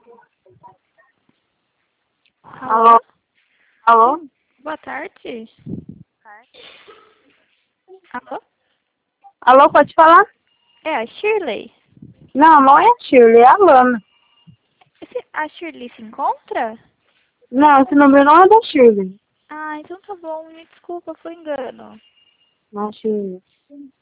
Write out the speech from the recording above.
Alô? Alô? Alô? Boa tarde. Alô? Alô, pode falar? É a Shirley? Não, não é a Shirley, é a Lana. A Shirley se encontra? Não, esse número não é da Shirley. Ah, então tá bom. Me desculpa, foi engano. Não, Shirley.